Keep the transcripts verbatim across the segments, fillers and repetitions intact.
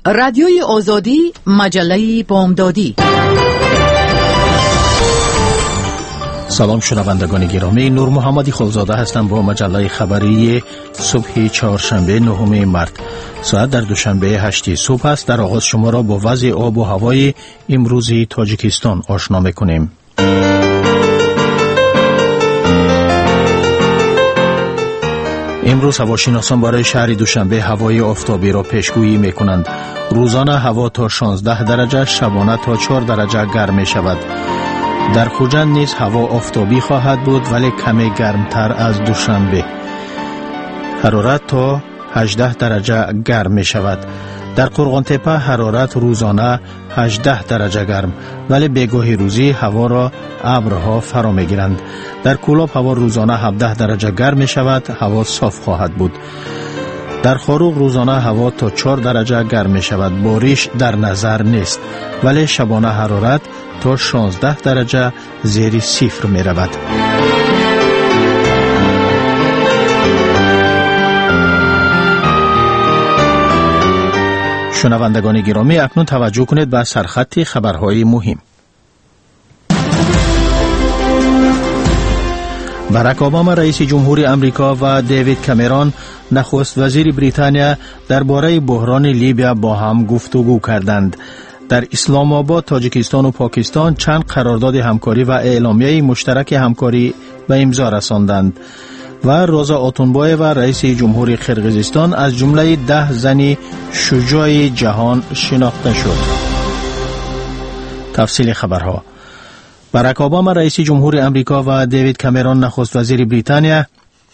رادیوی آزادی، مجله بامدادی. سلام شنوندگان گرامی، نور محمدی خلزاده هستم با مجله خبری صبح چهارشنبه نهم مارس. ساعت در دوشنبه هشت صبح است. در آغاز شما را با وضع آب و هوای امروزی تاجیکستان آشنا می‌کنیم. امروز هواشناسان برای شهر دوشنبه هوای آفتابی را پیشگویی می‌کنند. روزانه هوا تا شانزده درجه، شبانه تا چهار درجه گرم می‌شود. در خوجند نیز هوا آفتابی خواهد بود ولی کمی گرمتر از دوشنبه. حرارت تا هجده درجه گرم می شود. در قرغانتپه حرارت روزانه هجده درجه گرم ولی بگاهی روزی هوا را ابرها فرا می گیرند. در کولاب هوا روزانه هفده درجه گرم می شود، هوا صاف خواهد بود. در خاروق روزانه هوا تا چهار درجه گرم می شود، بارش در نظر نیست ولی شبانه حرارت تا شانزده درجه زیر صفر می رود. شنوندگان گرامی، اکنون توجه کنید به سرخط خبرهای مهم. باراک اوباما رئیس جمهوری امریکا و دیوید کامرون نخست وزیر بریتانیا درباره بحران لیبیا با هم گفتگو کردند. در اسلام آباد تاجیکستان و پاکستان چند قرارداد همکاری و اعلامیه مشترک همکاری به امضا رساندند و روزا اوتونبایو رئیس جمهوری قرقیزستان از جمله ده زن شجاع جهان شناخته شد. تفصیل خبرها. باراک اوباما رئیس جمهوری امریکا و دیوید کامرون نخست وزیر بریتانیا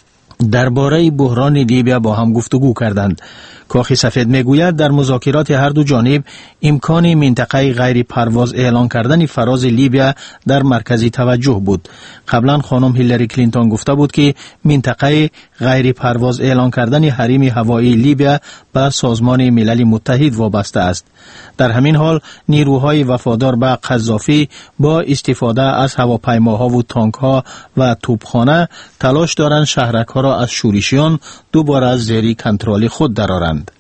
درباره بحران لیبیا با هم گفتگو کردند. کاخ سفید میگوید در مذاکرات هر دو جانب امکان منطقه غیر پرواز اعلان کردن فراز لیبیا در مرکز توجه بود. قبلا خانم هیلاری کلینتون گفته بود که منطقه غیر پرواز اعلان کردن حریم هوایی لیبیا به سازمان ملل متحد وابسته است. در همین حال نیروهای وفادار به قذافی با استفاده از هواپیماها و تانکها و توپخانه تلاش دارند شهرک‌ها را از شورشیان دوباره زیر کنترل خود درآورند.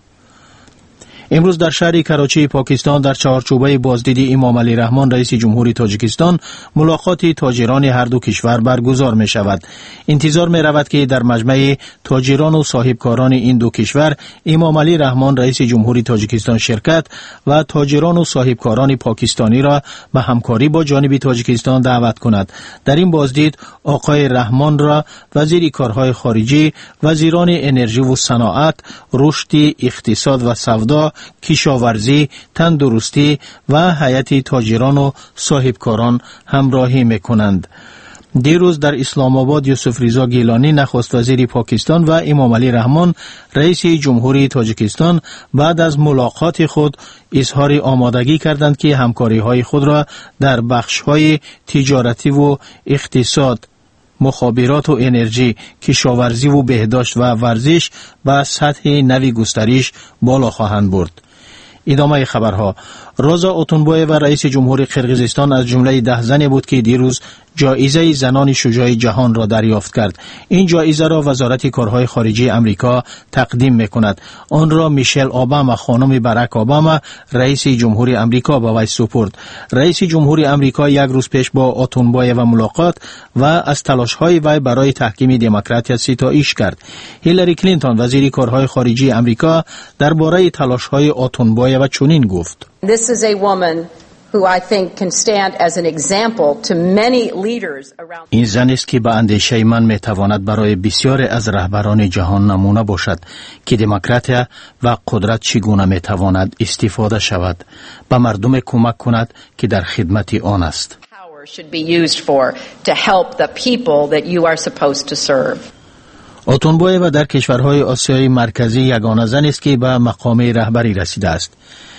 امروز در شهر کراچی پاکستان در چهارچوبه بازدید امام علی رحمان رئیس جمهوری تاجیکستان ملاقات تاجران هر دو کشور برگزار می شود. انتظار می رود که در مجمع تاجران و صاحبکاران این دو کشور امام علی رحمان رئیس جمهوری تاجیکستان شرکت و تاجران و صاحبکاران پاکستانی را به همکاری با جانب تاجیکستان دعوت کند. در این بازدید آقای رحمان را وزیر کارهای خارجی، وزیران انرژی و صنعت، رشد اقتصاد و سودا، کشاورزی، تندرستی و هیئت تاجران و صاحبکاران همراهی میکنند. دیروز در اسلام آباد یوسف رضا گیلانی نخست وزیر پاکستان و امام علی رحمان رئیس جمهوری تاجیکستان بعد از ملاقات خود اظهار آمادگی کردند که همکاری های خود را در بخش های تجارتی و اقتصاد، مخابرات و انرژی، کشاورزی و بهداشت و ورزش به سطح نوی گسترش بالا خواهند برد. ادامه خبرها. روزا اوتونبایو رئیس جمهوری قرقیزستان از جمله ده زنی بود که دیروز جایزه زنان شجاع جهان را دریافت کرد. این جایزه را وزارت کارهای خارجی امریکا تقدیم می‌کند. آن را میشل اوباما خانم باراک اوباما رئیس جمهوری امریکا به وی سپرد. رئیس جمهوری امریکا یک روز پیش با اوتونبایو ملاقات و از تلاش‌های وی برای تحکیم دموکراسی ستایش کرد. هیلاری کلینتون وزیر کارهای خارجی امریکا درباره تلاش‌های اوتونبایو چنین گفت: This is a woman who I think can stand as an example to many leaders around. این زن است که به اندیشه من میتواند برای بسیاری از رهبران جهان نمونه باشد که دموکراسی و قدرت چگونه میتواند استفاده شود، به مردم کمک کند که در خدمت آن است. Power should be used for to help the people that you are supposed to serve. اوتونبایو در کشورهای آسیای مرکزی یگانه زن است که به مقام رهبری رسیده است.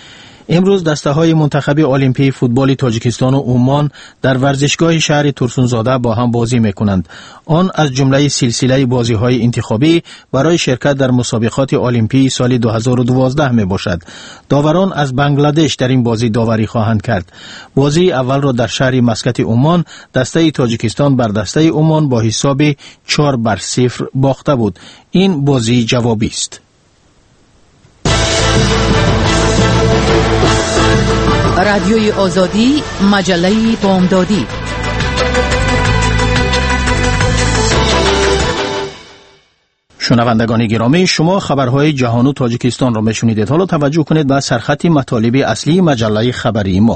امروز دسته های منتخب المپی فوتبال تاجیکستان و عمان در ورزشگاه شهر ترسونزاده با هم بازی میکنند. آن از جمله سلسله بازی های انتخابی برای شرکت در مسابقات المپی سال دو هزار و دوازده می باشد. داوران از بنگلادش در این بازی داوری خواهند کرد. بازی اول را در شهر مسقط عمان دسته تاجیکستان بر دسته عمان با حساب چهار بر صفر باخته بود. این بازی جوابی است. رادیوی آزادی، مجله بامدادی. شنوندگان گرامی، شما خبرهای جهان و تاجیکستان را میشنیدید. حالا توجه کنید به سرخط مطالب اصلی مجله خبری ما.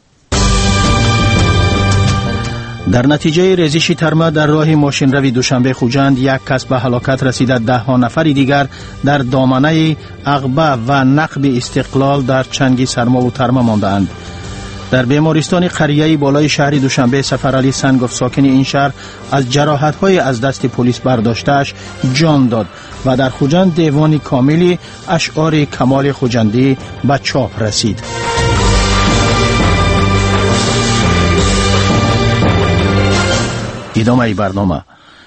در نتیجه ریزش ترمه در راه ماشین روی دوشنبه خوجند، یک کس به هلاکت رسیده، ده ها نفر دیگر در دامنه عقبه و نقب استقلال در چنگ سرما و ترمه ماندند. در بیمارستان قریه بالای شهر دوشنبه، سفرعلی سنگوف ساکن این شهر از جراحت‌های از دست پلیس برداشته‌اش جان داد و در خوجند دیوان کاملی اشعار کمال خوجندی به چاپ رسید. ادامه برنامه.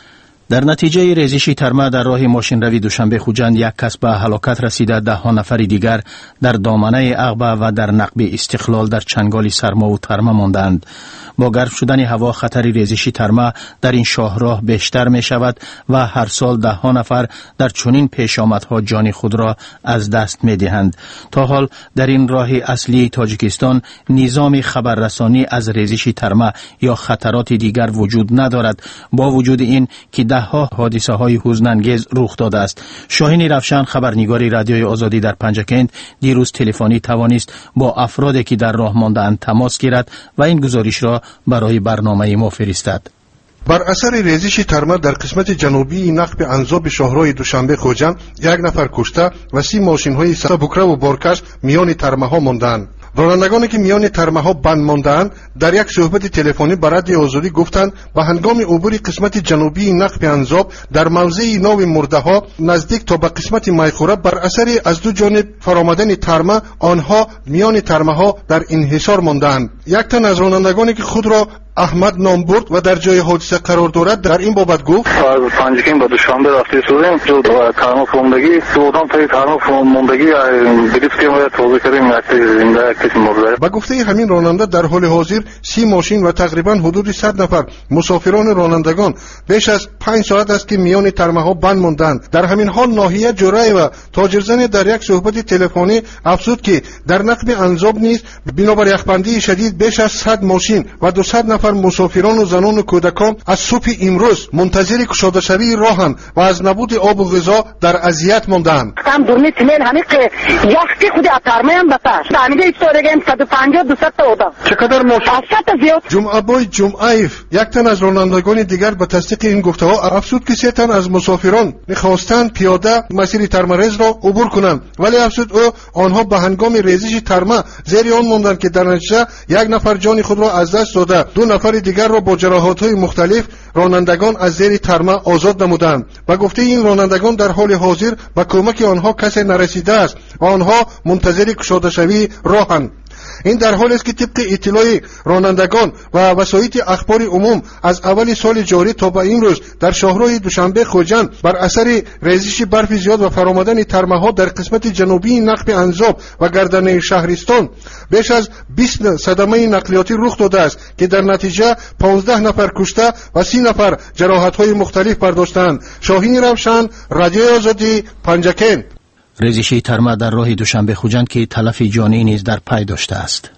در نتیجه ریزش ترمه در راه ماشین روی دوشنبه خوجند، یک کس به هلاکت رسیده، ده ها نفر دیگر در دامنه عقبه و در نقب استقلال در چنگال سرما و ترمه ماندند. با گرم شدن هوا، خطر ریزش ترمه در این شاهراه بیشتر می شود و هر سال ده ها نفر در چنین پیشامدها جان خود را از دست می دهند. تا حال در این راه اصلی تاجیکستان نظام خبررسانی از ریزش ترمه یا خطرات دیگر وجود ندارد، با وجود این که ده ها حادثه های حزن‌انگیز رخ داده است. شاهین رفشن، خبرنگار رادیوی آزادی در پنجکند، دیروز تلفنی توانست با افرادی که در راه مانده‌اند تماس گیرد و این گزارش را برای برنامه ما فرستاد. بر اثر ریزش ترمه در قسمت جنوبی نقب انزاب شاهراه دوشنبه خوجند، یک نفر کشته و سی ماشین های سبکرو و بارکش میان ترمه ها ماندند. رانندگانی که میان ترمه ها بند ماندند در یک صحبت تلفنی با رادیو آزادی گفتند به هنگام عبور قسمت جنوبی نقب انزاب در موضع ناو مرده ها نزدیک تا به قسمت میخوره، بر اثر از دو جانب فرآمدن ترمه آنها میان ترمه ها در انحصار ماندند. یک تن از رانندگانی که خود را احمد نام برد و در جای حادثه قرار دارد در این بابت گفت: از پنجکین به دوشنبه رفته شدیم، جو ترمه فرمودگی سودان تا ترمه فرمودگی بیلیت که ما توضیح کردیم یک زنده یک کسی مرده. با گفته همین راننده در حال حاضر سی ماشین و تقریبا حدود صد نفر مسافران رانندگان بیش از پنج ساعت است که میان ترمه ها بند ماندند. در همین حال ناحیه جرای و تاجرزن در یک صحبت تلفنی افزود که در نقب انزاب نیز بنابر یخبندی شدید بیش از صد ماشین و دویست نفر مسافران و زنان و کودکان از صبح امروز منتظر گشاده شوی راهند و از نبود آب و غذا در اذیت ماندند. هم دورنی تیمن همین که یختی خودی اترمه هم بتاش فهمیده ایستاده گیم صد و پنجاه دویست تا اودا چقدر ماشین صد زیاد. جمعه بای جمعیف یک تن از رانندگان دیگر به تصدیق این گفته ها افزود که سه تن از مسافران می‌خواستند پیاده مسیر ترمرز را عبور کنند، ولی افزود او آنها به هنگام ریزش ترمه زیر آن ماندند که در نتیجه یک نفر جان خود را از دست داده، دو نفر دیگر را با جراحت‌های مختلف رانندگان از زیر ترمه آزاد نمودند. و گفته این رانندگان در حال حاضر به کمک آنها کسی نرسیده است و آنها منتظر گشاده شوی راهند. این در حالی است که طبق اطلاع رانندگان و وسایل اخبار عموم از اول سال جاری تا به امروز در شاهراه دوشنبه خوجند بر اثر ریزش برف زیاد و فرآمدن ترمه ها در قسمت جنوبی نقب انزاب و گردنه شهرستان بیش از بیست صدمه نقلیاتی رخ داده است که در نتیجه پانزده نفر کشته و سی نفر جراحت های مختلف برداشتند. شاهین روشن، رادیو آزادی، پنجکند. ریزش ترمه در راه دوشنبه خوجند که تلف جانی نیز در پی داشته است.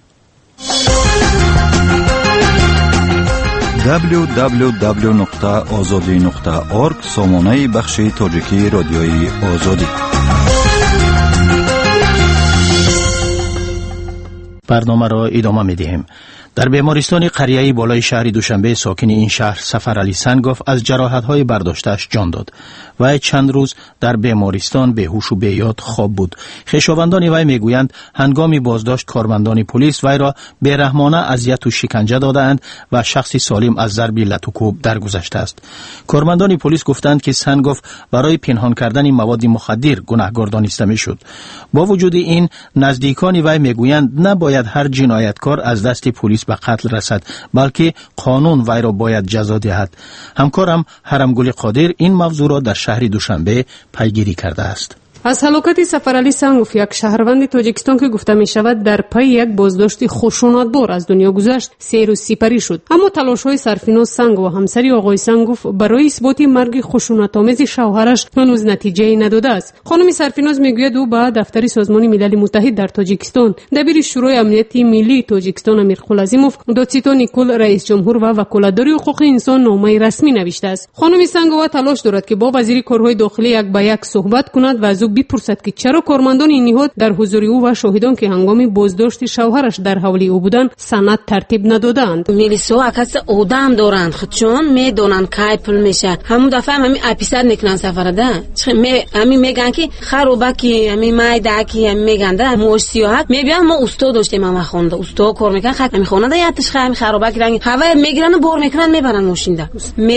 دبلیو دبلیو دبلیو نقطه آزادی نقطه اورگ سامانه بخش تاجیکی رادیوی آزادی. برنامه را ادامه می‌دهیم. در بیمارستان قریه بالای شهر دوشنبه ساکن این شهر سفرعلی سنگوف از جراحت‌های برداشته‌اش جان داد. وی چند روز در بیمارستان بیهوش و بی‌یاد خواب بود. خویشاوندان وی میگویند هنگام بازداشت کارمندان پلیس وی را بی‌رحمانه اذیت و شکنجه دادند و شخصی سالم از ضرب لط و کوب درگذشته است. کارمندان پلیس گفتند که سنگوف برای پنهان کردن مواد مخدر گناهکار دانسته میشد. با وجود این نزدیکان وی میگویند نباید هر جنایتکار از دست پلیس به قتل رسد، بلکه قانون وی را باید جزا دهد. همکارم هرمگل قادر این موضوع را در شهر دوشنبه پیگیری کرده است. از هلاکت سفرعلی سنگوف، یک شهروند تاجیکستان که گفته می شود در پی یک بازداشت خشونتبار از دنیا گذشت، سیر و سپری شد. اما تلاش‌های سرفیناز سنگ و همسری آقای سنگوف برای اثبات مرگ خشونت‌آمیز شوهرش هنوز نتیجه نداده است. خانم سرفیناز میگوید او به دفتر سازمان ملل متحد در تاجیکستان، دبیر شورای امنیت ملی تاجیکستان امیرخلعظیموف، دادستان نیکول رئیس جمهور و وکالتداری حقوق انسان نامه رسمی نوشته است. خانم سنگوف تلاش دارد که با وزیر کارهای داخلی یک به یک صحبت کند و از او بپرسد که چرا کارمندان این نهاد در حضور او و شاهدان که هنگام بازداشت شوهرش در حوالی او بودند سند ترتیب ندادند. میلیسا عکس آدم دارند، خودشون میدونن کی پول میشه. همون دفعه همین اپیزود میکنن سفرده. می همین میگن که خروبکی همین مایداکی همین میگن ده موش سیاه میبینن ما استاد داشتیم ما خونده استاد کار میکنن خط همین خونه ده یادش خیلی خروبکی رنگ هوا میگیرن و بار میکنن میبرن ماشین ده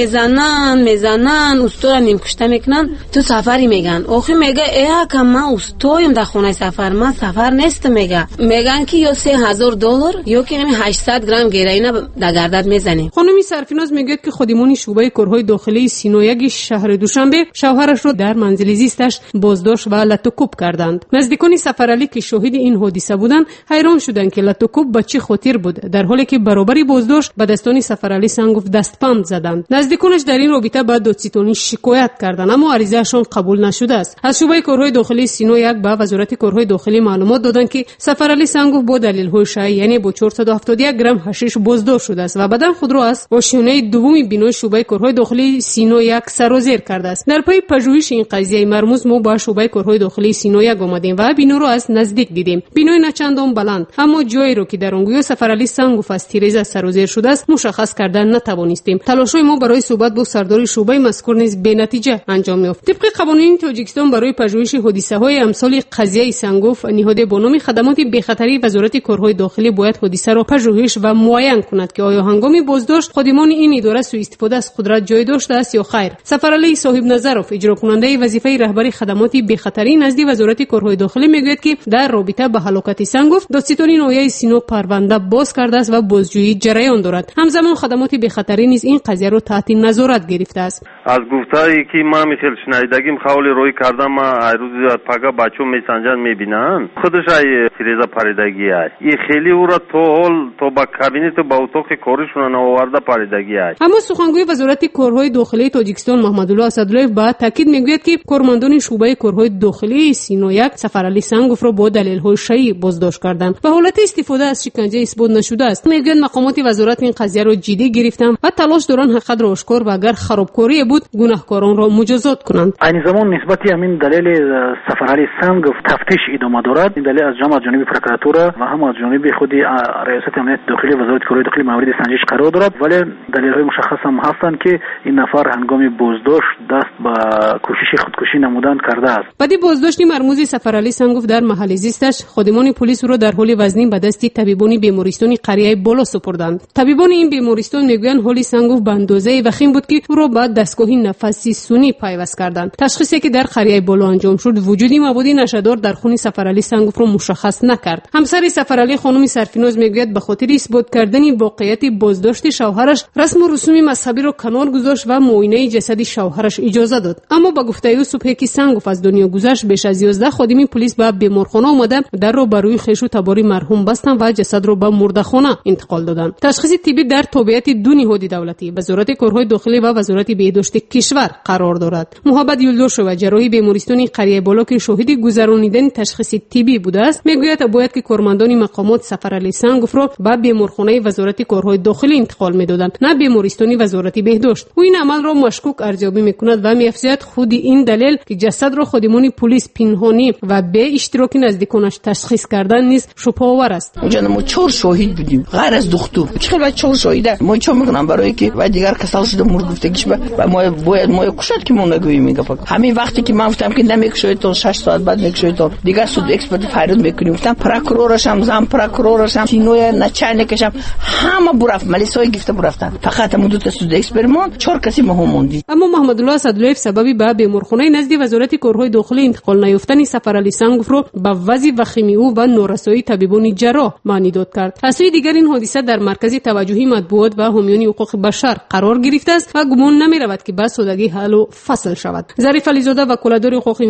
میزنن میزنن استاد نیم کشته میکنن تو سفری میگن آخه میگه ای که ما استایم در خونه سفر ما سفر نیست میگه میگن که یا سه هزار دلار یا که همین هشتصد گرم گراینا در گردت میزنیم. خانم سرفیناز میگه که خودمون شعبه کارهای داخلی سینویگ شهر دوشنبه شوهرش رو در منزل زیستش بازداشت و لطوکوب کردند. نزدیکان سفرعلی که شاهد این حادثه بودند حیران شدند که لطوکوب به چه خاطر بود، در حالی که برابری بازداشت به دستان سفرعلی سنگوف دستپند زدند. نزدیکانش در این رابطه به دادستانی شکایت کردند اما عریضهشان قبول نشده است. از شعبه کارهای داخلی سینویگ به وزارت کارهای داخلی معلومات دادند که سفرعلی سنگوف با دلیل‌های شایع یعنی با چهارصد و هفتاد و یک گرم حشیش بازداشت شده است و بعداً خود را از آشیانه دوم بینای شعبه کارهای داخلی سینویگ سرازیر کرده است. در پی پژوهش این قضیه مرموز ما با شعبه کارهای داخلی سینویگ آمدیم و بینو را از نزدیک دیدیم. بینای نچندان بلند اما جایی را که در آن گویا سفرعلی سنگوف از تیرز سرازیر شده است مشخص کردن نتوانستیم. تلاش‌های ما برای صحبت با سردار شعبه مذکور نیز بی‌نتیجه انجام یافت. طبق قوانین تاجیکستان برای پژوهش حادثه‌های امثال قضیه سنگوف نهاد با نام خدمات بی‌خطری وزارت کارهای داخلی باید حادثه را پژوهش و معاین کند که آیا هنگام بازداشت خادمان این اداره سوء استفاده از قدرت جای داشته است یا خیر. سفرعلی صاحب نظرов اجرا کننده وظیفه رهبری خدمات بی‌خطری نزد وزارت کارهای داخلی میگوید که در رابطه با هلاکت سنگوف دادستان ناحیه سینو پرونده باز کرده است و بازجویی جریان دارد. همزمان خدمات بی‌خطری نیز این قضیه را تحت نظارت گرفته است. از گفتاری که ما مثل شنیدگیم خالی روی کردم ما روز پگا بچو میسنجن میبینن خودش ای تیرزا پریدگی است. این خیلی او را تو هول تو با کابینت با اتاق کارشون آورده پریدگی است. اما سخنگوی وزارت کارهای داخلی تاجیکستان محمدالله اسدالله با تاکید میگوید که کارمندان شعبه کارهای داخلی سینویگ سفرعلی سنگوف را با دلیل‌های شایع بازداشت کردند و حالت استفاده از شکنجه اثبات نشده است. میگوید مقامات وزارت این قضیه را جدی گرفتند و تلاش دارند حقیقت را آشکار و اگر خرابکاری بود گناهکاران را مجازات کنند. این زمان نسبتی همین دلیل سفرعلی سنگوف تفتیش ادامه دارد. این دلیل از جمع از جانب پروکراتوره و هم از جانب خود ریاست امنیت داخلی وزارت کارهای داخلی مورد سنجش قرار دارد، ولی دلیل‌های مشخص هم هستند که این نفر هنگام بازداشت دست به کوشش خودکشی نمودن کرده است. بعد بازداشت مرموز سفرعلی سنگوف در محل زیستش خادمان پلیس را در حال وزنی به دست طبیبان بیمارستان قریه بالا سپردند. طبیبان این بیمارستان میگویند حال سنگوف به اندازه وخیم بود که او را به دستگاه نفسی سونی پیوست کردند. تشخیصی که در قریه بالا انجام شد وجودی مواد نشه‌دار در خون سفرعلی سنگوف را مشخص نکرد. همسر سفرعلی خانم سرفیناز میگوید به خاطر اثبات کردن واقعیت بازداشت شوهرش رسم و رسوم مذهبی را کنار گذاشت و معاینه جسد شوهرش اجازه داد. اما با گفته او صبح که سنگوف از دنیا گذشت بیش از یازده خادم پلیس به بیمارخانه آمده در را بر روی خویش و تبار مرحوم بستند و جسد را به مردخانه انتقال دادند. تشخیص طبی در تابعیت دو نهاد دولتی وزارت کارهای داخلی و وزارت بهداشت کشور قرار دارد. محمد یلدوش و جراح بیمارستان قریه بالا که شاهد گذرانیدن تشخیص طبی بوده است میگوید باید که کارمندان مقامات سفرعلی سنگوف را به بیمارخانه وزارت کارهای داخلی انتقال میدادند نه بیمارستان وزارت بهداشت. او این عمل را مشکوک ارزیابی میکند و میافزاید خود این دلیل که جسد را خادمان پلیس پنهانی و به اشتراک نزدیکانش تشخیص کردن نیز شبه‌آور است. اونجا ما چهار شاهد بودیم غیر از دکتر. چرا چهار شاهد ما چه میکنم برای که و دیگر کسال شده مور گفتگیش و ما باید ما کشد که ما نگوییم میگه فقط همین وقتی که من گفتم که نمیکشید تا شش ساعت بعد میکشید تا دیگر سود اکسپرت فریاد میکنیم گفتم پروکورورش هم زم پروکورورش هم سینوی نچانکش هم همه برفت ملیسای گفته برفتن فقط مدت سود اکسپریمنت چهار کسی مهم موندی. اما محمدالله اسدالله سببی به بیمارخانه نزد وزارت کارهای داخلی انتقال نیافتن سفرعلی سنگوف را به وضع وخیمی او و نارسایی طبیبان جراح معنی داد کرد. از سوی دیگر این حادثه در مرکز توجهی مطبوعات و حامیان حقوق بشر قرار گرفته است و گمان نمی رود که به سادگی حل و فصل شود. ظریف علیزاده وکالتدار حقوق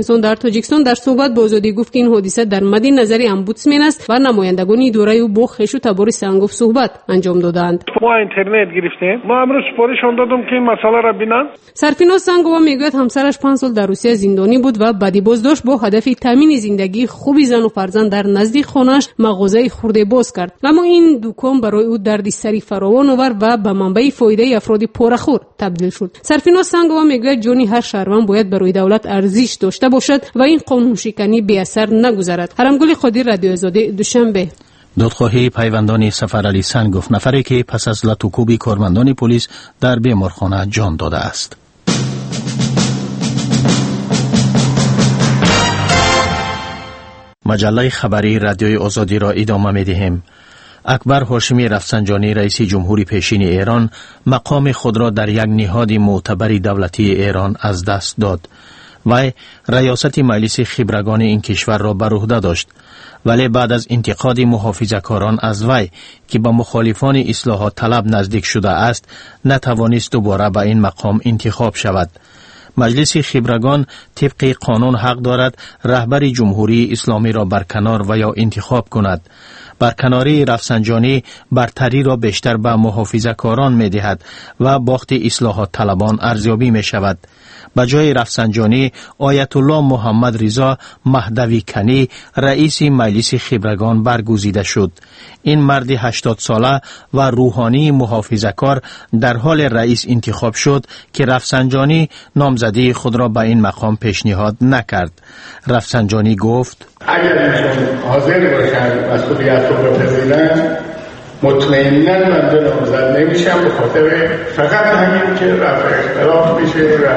انسان در تاجیکستان در صحبت با آزادی گفت که این حادثه در مد نظر امبودسمن است و نمایندگان اداره او با خش و تبار سنگاف صحبت انجام دادند. ما اینترنت گرفتیم، ما امروز سپارشون دادم که این مسئله را ببینن. سرفراز سنگاوا میگوید همسرش پنج سال در روسیه زندانی بود و بعدی بازداشت با هدف تامین زندگی خوبی زن و فرزند در نزدیک خانه‌اش مغازه خرده باز کرد، اما این دکان برای او دردی سری فراوان آورد و به منبع فایده افراد پرخور تبدیل شد. سرفراز سنگاوا میگوید جانی هر شهروند باید برای دولت ارزش داشته باشد و این قانون شکنی بی اثر نگذرد. حرمگل خادی، رادیو آزادی، دوشنبه. دادخواهی پیوندان سفرعلی سنگاف، نفری که پس از لطوکوبی کارمندان پلیس در بیمارخانه جان داده است. مجله خبری رادیوی آزادی را ادامه می‌دهیم. اکبر هاشمی رفسنجانی رئیس جمهوری پیشین ایران مقام خود را در یک نهاد معتبر دولتی ایران از دست داد. وی ریاست مجلس خبرگان این کشور را بر عهده داشت، ولی بعد از انتقاد محافظه‌کاران از وی که به مخالفان اصلاحات طلب نزدیک شده است نتوانست دوباره به این مقام انتخاب شود. مجلس خبرگان طبق قانون حق دارد رهبر جمهوری اسلامی را برکنار و یا انتخاب کند. برکناری رفسنجانی برتری را بیشتر به محافظه‌کاران می دهد و باخت اصلاحات طلبان ارزیابی می شود. به جای رفسنجانی آیت الله محمد رضا مهدوی کنی رئیس مجلس خبرگان برگزیده شد. این مرد هشتاد ساله و روحانی محافظه‌کار در حال رئیس انتخاب شد که رفسنجانی نامزدی خود را به این مقام پیشنهاد نکرد. رفسنجانی گفت: اگر ایشون حاضر باشند مسئولیت رو بپذیرن مطمئناً من به نامزد نمیشم، به خاطر فقط همین که رفع اختلاف میشه و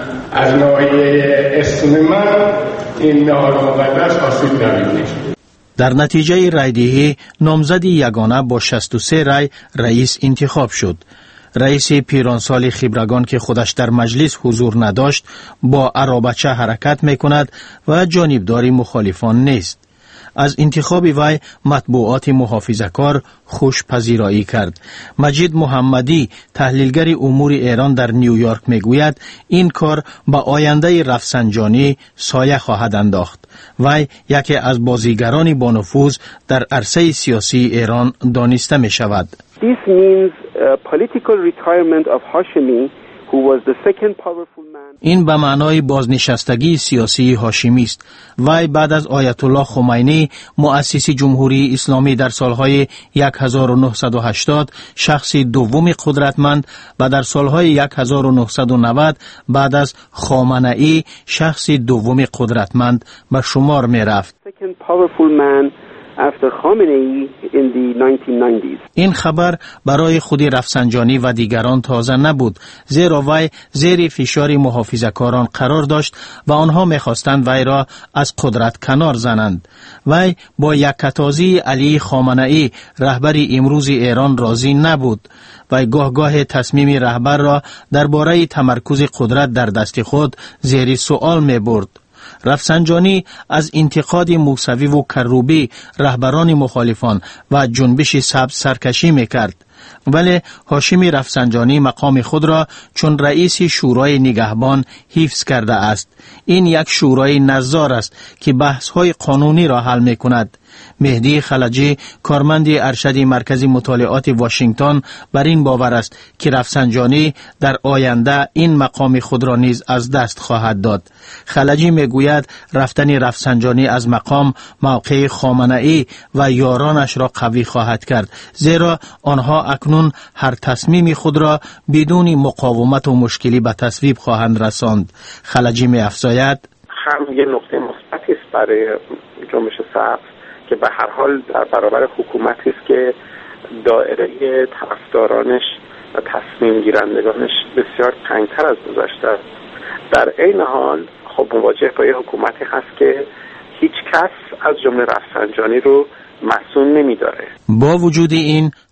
از ناحیه اسم من این نهاد مقدس آسیب نمیشه. در نتیجه رایدهی نامزد یگانه با شصت و سه رای رئیس انتخاب شد. رئیس پیرانسال خبرگان که خودش در مجلس حضور نداشت با عرابچه حرکت میکند و جانبدار مخالفان نیست. از انتخاب وی مطبوعات محافظه‌کار خوش پذیرایی کرد. مجید محمدی تحلیلگر امور ایران در نیویورک میگوید این کار به آینده رفسنجانی سایه خواهد انداخت. وی یکی از بازیگران با نفوذ در عرصه سیاسی ایران دانسته می شود. This means a political retirement of Hashemi, who was the second powerful man. این به معنای بازنشستگی سیاسی هاشمی است. وی بعد از آیت الله خمینی مؤسس جمهوری اسلامی در سالهای هزار و نهصد و هشتاد شخص دوم قدرتمند و در سالهای هزار و نهصد و نود بعد از خامنه‌ای شخص دوم قدرتمند به شمار می رفت. Second powerful man after Khamenei in the nineteen nineties. این خبر برای خود رفسنجانی و دیگران تازه نبود، زیرا وی زیر فشار محافظه‌کاران قرار داشت و آنها می‌خواستند وی را از قدرت کنار زنند. وی با یکتازی علی خامنه‌ای رهبر امروز ایران راضی نبود و گاه گاه تصمیم رهبر را درباره تمرکز قدرت در دست خود زیر سوال می‌برد. رفسنجانی از انتقاد موسوی و کروبی رهبران مخالفان و جنبش سبز سرکشی میکرد، ولی هاشمی رفسنجانی مقام خود را چون رئیس شورای نگهبان حفظ کرده است. این یک شورای نظار است که بحث‌های قانونی را حل میکند. مهدی خلجی کارمند ارشد مرکز مطالعات واشنگتن بر این باور است که رفسنجانی در آینده این مقام خود را نیز از دست خواهد داد. خلجی میگوید رفتن رفسنجانی از مقام موقع خامنه‌ای و یارانش را قوی خواهد کرد، زیرا آنها اکنون هر تصمیم خود را بدون مقاومت و مشکلی به تصویب خواهند رساند. خلجی می‌افزاید هم یه نقطه مثبتی است برای جنبش سبز که به هر حال در برابر حکومتی است که دایره طرفدارانش و تصمیم گیرندگانش بسیار تنگتر از گذشته است. در این حال خب مواجه با یه حکومتی هست که هیچ کس از جمله رفسنجانی رو مسئول نمی‌داره. با وجود این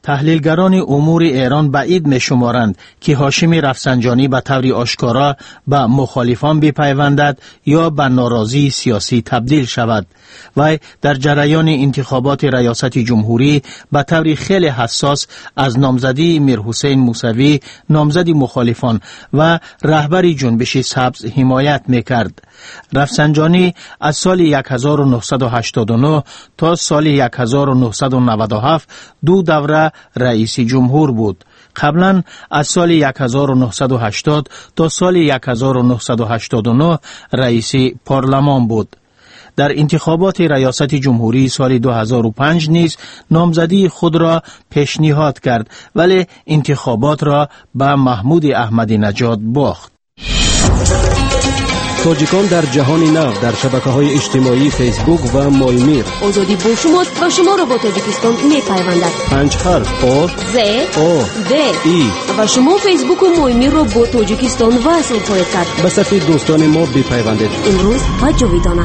تحلیلگران امور ایران بعید می شمارند که هاشمی رفسنجانی به طور آشکارا به مخالفان بپیوندد یا به ناراضی سیاسی تبدیل شود. وی در جریان انتخابات ریاست جمهوری به طور خیلی حساس از نامزدی میرحسین موسوی نامزد مخالفان و رهبر جنبش سبز حمایت میکرد. رفسنجانی از سال هزار و نهصد و هشتاد و نه تا سال هزار و نهصد و نود و هفت دو دوره رئیس جمهور بود. قبلا از سال هزار و نهصد و هشتاد تا سال هزار و نهصد و هشتاد و نه رئیس پارلمان بود. در انتخابات ریاست جمهوری سال دو هزار و پنج نیز نامزدی خود را پیشنهاد کرد ولی انتخابات را به محمود احمدی نژاد باخت. تاجیکان در جهان نو در شبکه‌های اجتماعی فیسبوک و مایمیر. آزادی با شماست و شما را با تاجیکستان می‌پیوندد. پنج حرف آ ز آ د ای و شما فیسبوک و مایمیر را با تاجیکستان وصل خواهید کرد. به صفحه دوستان ما بپیوندید. امروز و جاویدانه.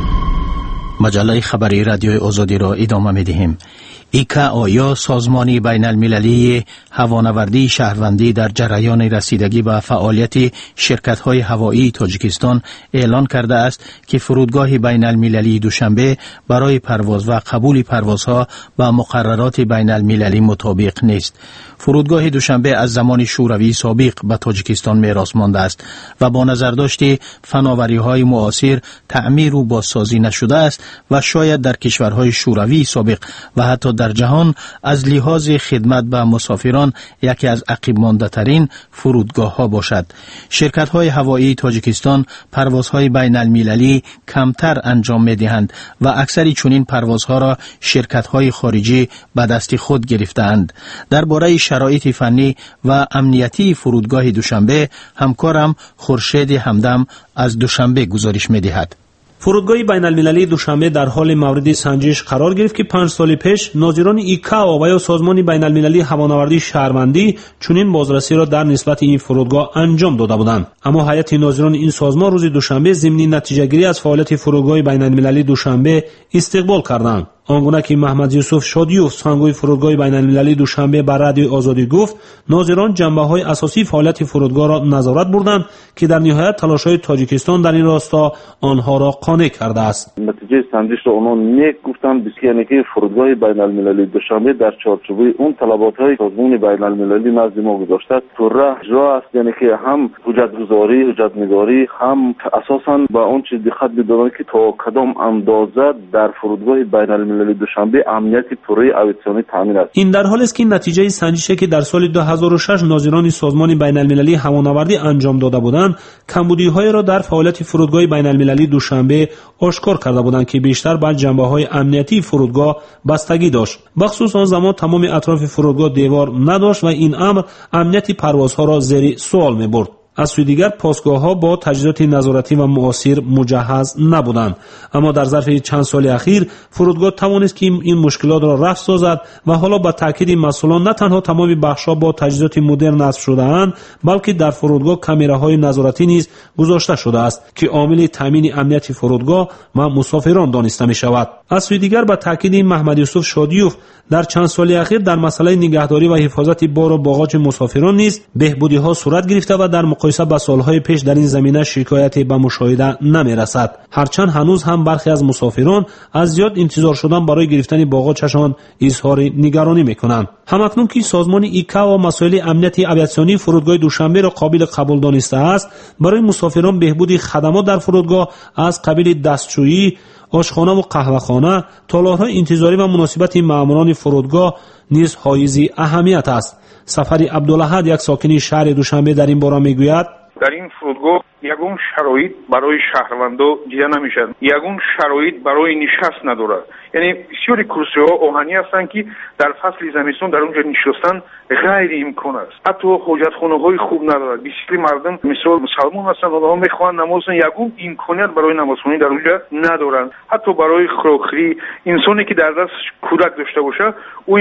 مجله خبری رادیوی آزادی را ادامه می‌دهیم. ایکا آیا سازمان بین المللی هوانوردی شهروندی در جریان رسیدگی به فعالیت شرکت‌های هوایی تاجیکستان اعلان کرده است که فرودگاه بین المللی دوشنبه برای پرواز و قبول پروازها به مقررات بین المللی مطابق نیست. فرودگاه دوشنبه از زمان شوروی سابق به تاجیکستان میراث مانده است و با نظرداشت فناوری‌های معاصر تعمیر و بازسازی نشده است و شاید در کشورهای شوروی سابق و حتی در جهان از لحاظ خدمت به مسافران یکی از عقب مانده ترین فرودگاه ها باشد. شرکت های هوایی تاجیکستان پروازهای بین المللی کمتر انجام می دهند و اکثر چنین پروازها را شرکت های خارجی به دست خود گرفتند. درباره شرایط فنی و امنیتی فرودگاه دوشنبه همکارم خورشید همدم از دوشنبه گزارش می دهد. فرودگاه بین المللی دوشنبه در حال مورد سنجش قرار گرفت که پنج سال پیش ناظران ایکا و یا سازمان بین المللی هوانوردی شهروندی چنین بازرسی را در نسبت این فرودگاه انجام داده بودند. اما هیئت ناظران این سازمان روز دوشنبه ضمن نتیجه گیری از فعالیت فرودگاه بین المللی دوشنبه استقبال کردند. آنگونه که محمد یوسف شادیوف سخنگوی فرودگاه بین المللی دوشنبه بر رادیو آزادی گفت، ناظران جنبه‌های اساسی فعالیت فرودگاه را نظارت بردند که در نهایت تلاش‌های تاجیکستان در این راستا آنها را قانع کرده است. نتیجه سنجش را آنها نیک گفتند، بسیاری که فرودگاه بین المللی دوشنبه در چارچوب اون طلبات‌های سازمان بین المللی نزد ما گذاشته پرراه اجرا است، یعنی که هم حجت گزاری، حجت نگاری، هم اساساً با اون چیز دقت بدارند که تا کدام اندازه در فرودگاه بین المللی دوشنبه امنیت پوری آویسیونی تامین است. این در حالی است که نتیجه سنجشی که در سال دو هزار و شش ناظران سازمان بین المللی هوانوردی انجام داده بودند، کمبودی‌های را در فعالیت فرودگاه بین المللی دوشنبه آشکار کرده بودند که بیشتر بر جنبه‌های امنیتی فرودگاه بستگی داشت. بخصوص آن زمان تمام اطراف فرودگاه دیوار نداشت و این امر امنیت پروازها را زیر سوال می‌برد. از سوی دیگر پاسگاه‌ها با تجهیزات نظارتی و معاصر مجهز نبودند، اما در ظرف چند سال اخیر فرودگاه توانست که این مشکلات را رفع سازد و حالا با تاکید مسئولان نه تنها تمام بخش‌ها با تجهیزات مدرن نصب شده‌اند، بلکه در فرودگاه کامراهای نظارتی نیز گذاشته شده است که عامل تامین امنیت فرودگاه و مسافران دانسته می‌شود. از سوی دیگر با تاکید محمد یوسف شادیوف در چند سال اخیر در مسئله نگهداری و حفاظت بار و باغاج مسافران نیز بهبودی‌ها صورت گرفته و در مقایسه با سالهای پیش در این زمینه شکایتی به مشاهده نمی‌رسد. هرچند هنوز هم برخی از مسافران از زیاد انتظار شدن برای گرفتن باغاجشان اظهار نگرانی می‌کنند. همکنون که سازمان ایکا و مسائل امنیتی آویاسیونی فرودگاه دوشنبه را قابل قبول دانسته است، برای مسافران بهبود خدمات در فرودگاه از قبیل دستشویی، آشخانه و قهوه‌خانه، تالارهای انتظاری و مناسبت ماموران فرودگاه نیز حائز اهمیت است. سفری عبدالاحد یک ساکن شهر دوشنبه در این باره میگوید: در این فرودگاه یگون شرایط برای شهروندان دیده نمیشد، یگون شرایط برای نشست ندارد. یعنی بسیاری کرسی‌ها آهنی هستند که در فصل زمستان در اونجا نشستن غیر امکان است. حتی حاجتخانه‌های خوب ندارد. بسیاری مردم مثال مسلمان هستند، اونها میخوان نماز کنند، یگون امکانیت برای نمازخوانی در اونجا ندارند. حتی برای خوراکخوری انسانی که در دست کودک داشته باشه او امکان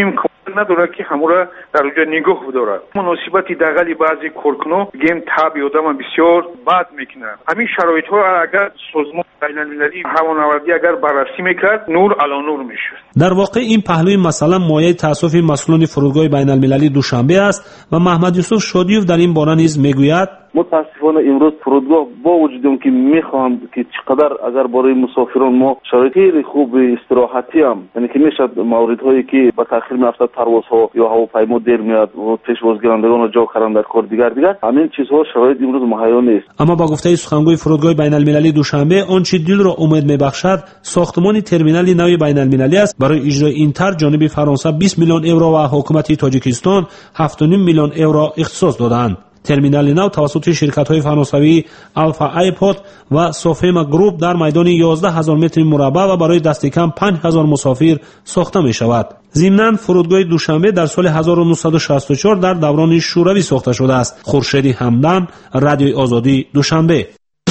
نداره که همورا در اونجا نگاه بداره. مناسبتی دغلی بعضی کارکنان گیم تاب یادم بسیار بد میکنه. همین شرایط ها اگر سازمان بین المللی هوانوردی اگر بررسی میکرد نور علی نور میشه. در واقع این پهلوی مثلا مایه تاسف مسئولان فرودگاه بین المللی دوشنبه است و محمد یوسف شادیوف در این باره نیز میگوید متاسفانه امروز فرودگاه با وجود اون که میخوام که چقدر اگر برای مسافران ما شرایط خوب استراحتی هم یعنی که میشد موردهایی که با تاخیر میافتد پروازها یا هواپیما دیر میاد و پشتوازگیرندگان را جا کردن در کار دیگر دیگر همین چیزها شرایط امروز مهیا نیست. اما با گفته سخنگوی فرودگاه بین المللی دوشنبه آنچه دل را امید میبخشد ساختمان ترمینال نو بین المللی است. برای اجرای این طرح جانب فرانسه بیست میلیون یورو و حکومت تاجیکستان هفت و نیم میلیون یورو اختصاص دادند. ترمینال نو توسط شرکت‌های فرانسوی آلفا ایپود و سوفیما گروپ در میدان یازده هزار متر مربع و برای دست کم پنج هزار مسافر ساخته می شود. ضمناً فرودگاه دوشنبه در سال هزار و نهصد و شصت و چهار در دوران شوروی ساخته شده است. خورشید همدان، رادیوی آزادی، دوشنبه.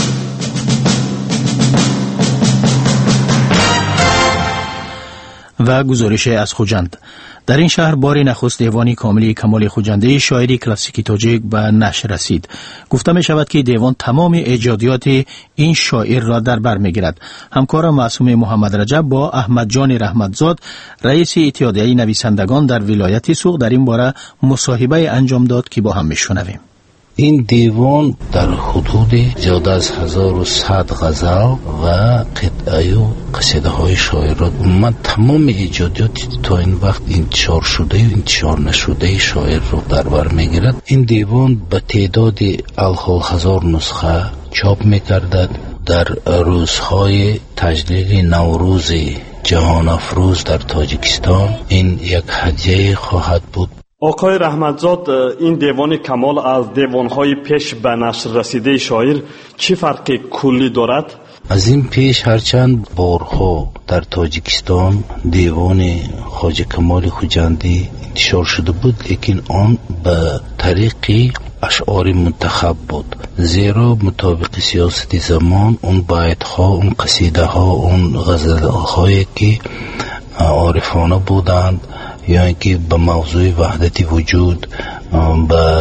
و گزارش از خوجند. در این شهر بار نخست دیوانی کاملی کمال خوجنده شاعری کلاسیکی تاجیک به نشر رسید. گفته می شود که دیوان تمام ایجادیات این شاعر را در بر می گیرد. همکار معصوم محمد رجب با احمد جان رحمتزاد رئیس اتحادیه نویسندگان در ولایت سوق در این باره مصاحبه انجام داد که با هم می شنویم. این دیوان در حدود زیاد از هزار و صد غزل و قطعه و قصیده های شاعر را من تمام ایجادیات تا این وقت انتشار شده و انتشار نشده شاعر را در بر میگیرد. این دیوان به تعداد الحال هزار نسخه چاپ میکردد. در روزهای تجلیل نوروز جهان افروز در تاجیکستان این یک هدیه خواهد بود. آقای رحمتزاد، این دیوان کمال از دیوانهای پیش به نشر رسیده شاعر چه فرق کلی دارد؟ از این پیش هرچند بارها در تاجیکستان دیوان خواجه کمال خوجندی انتشار شده بود، لیکن آن به طریق اشعار منتخب بود، زیرا مطابق سیاست زمان اون بیت‌ها، اون قصیده ها، اون غزل‌هایی که عارفانه بودند یا اینکه به موضوع وحدت وجود، به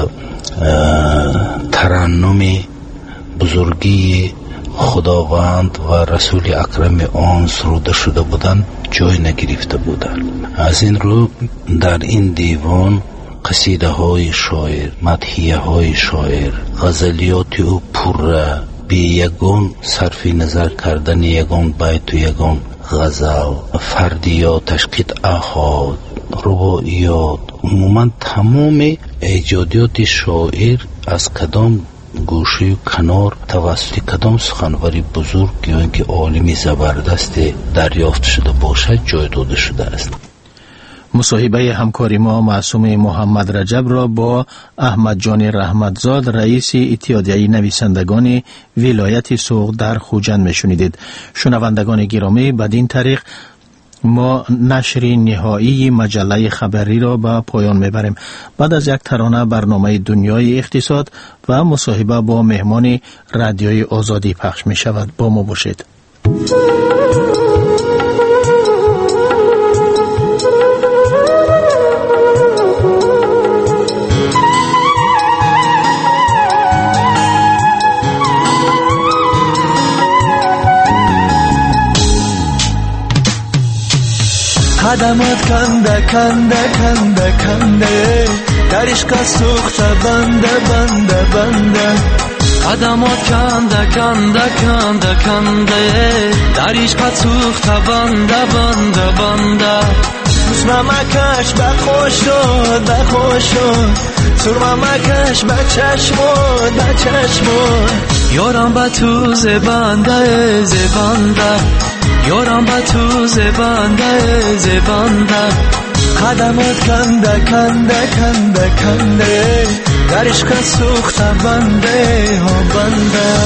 ترنم بزرگی خداوند و رسول اکرم آن سروده شده بودند جای نگرفته بودند. از این رو در این دیوان قصیده های شاعر، مدحیه های شاعر، غزلیات او پر بی یگان صرف نظر کردن یگان بیت و یگان غزل، فردیات، تشقیق احاد، رباعیات، عموما تمام ایجادیات شاعر از کدام گوشه و کنار توسط کدام سخنوری بزرگ یا اینکه عالمی زبردست دریافت شده باشد جای داده شده است. مصاحبه همکاری ما معصوم محمد رجب را با احمد جان رحمتزاد رئیس اتحادیه نویسندگان ولایت سوق در خوجند میشنیدید. شنوندگان گرامی، بدین طریق ما نشر نهایی مجله خبری را به پایان میبریم. بعد از یک ترانه برنامه دنیای اقتصاد و مصاحبه با مهمان رادیوی آزادی پخش می شود. با ما باشید. قدمات کنده کنده کنده کنده در عشق سوخته بنده بنده بنده قدمات کنده کنده کنده کنده در عشق سوخته بنده بنده بنده سرمه مکش به خوش شد به خوش شد سرمه مکش به چشمون به چشمون یارم به تو زبنده زبنده یارم به تو زبنده زبنده قدمات کنده کنده کنده کنده در عشق سوخته بنده ها بنده.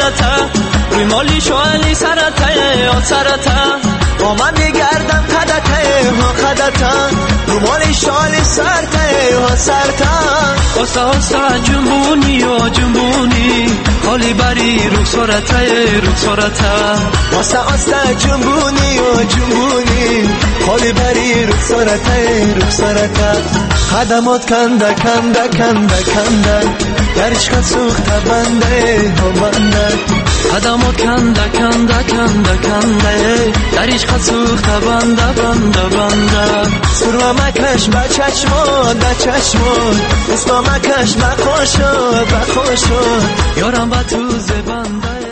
سرته روی مالی شوالی سرته یا سرته با من میگردم قدته ها قدته رو مالی شوالی سرته ها سرته آسته آسته جنبونی و جنبونی حالی بری رو سرته رو سرته آسته آسته جنبونی و جنبونی حالی بری رو سرته رو سرته قدمات کنده کنده کنده کنده در عشق سوخته بنده ها بنده قدمات کنده کنده کنده کنده در عشق سوخته بنده بنده بنده سرما مکش به چشمان به چشمان اسما مکش به خوشو به خوشو یارم به تو زبنده